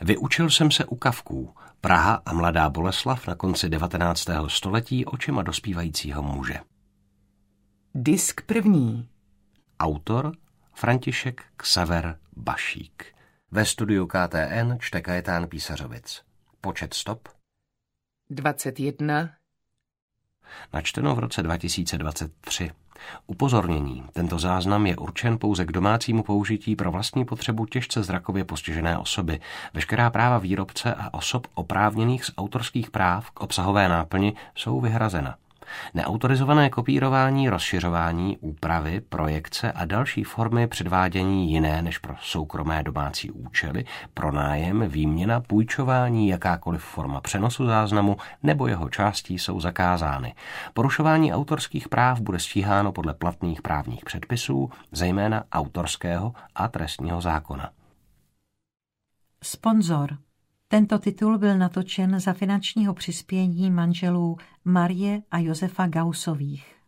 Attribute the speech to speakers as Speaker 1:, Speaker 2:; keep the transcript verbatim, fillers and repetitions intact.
Speaker 1: Vyučil jsem se u Kafků, Praha a mladá Boleslav na konci devatenáctého století očima dospívajícího muže.
Speaker 2: Disk první.
Speaker 1: Autor František Xaver Bašík. Ve studiu K T N čte Kajetán Písařovic. Počet stop
Speaker 2: dvacet jedna.
Speaker 1: Načteno v roce dva tisíce dvacet tři. Upozornění. Tento záznam je určen pouze k domácímu použití pro vlastní potřebu těžce zrakově postižené osoby. Veškerá práva výrobce a osob oprávněných z autorských práv k obsahové náplni jsou vyhrazena. Neautorizované kopírování, rozšiřování, úpravy, projekce a další formy předvádění jiné než pro soukromé domácí účely, pronájem, výměna, půjčování, jakákoliv forma přenosu záznamu nebo jeho částí jsou zakázány. Porušování autorských práv bude stíháno podle platných právních předpisů, zejména autorského a trestního zákona.
Speaker 3: Sponzor. Tento titul byl natočen za finančního přispění manželů Marie a Josefa Gausových.